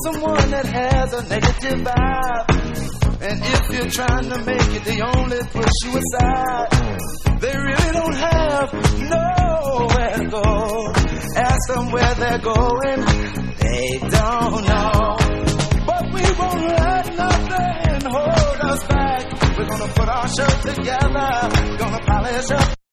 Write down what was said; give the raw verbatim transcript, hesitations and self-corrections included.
someone that has a negative vibe. And if you're trying to make it, they only push you aside. They really don't have nowhere to go. Ask them where they're going, they don't know. But we won't let nothing hold us back. We're gonna put our show together, gonna polish up.